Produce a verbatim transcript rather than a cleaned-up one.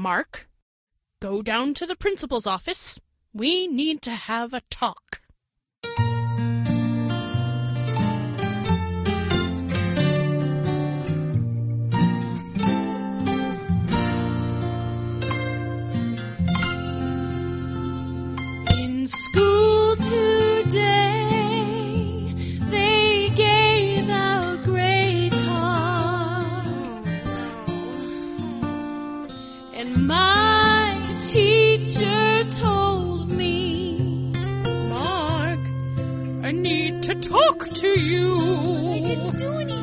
Mark, go down to the principal's office. We need to have a talk. In school today, they gave out grade cards, and my teacher told me, Mark, I need to talk to you.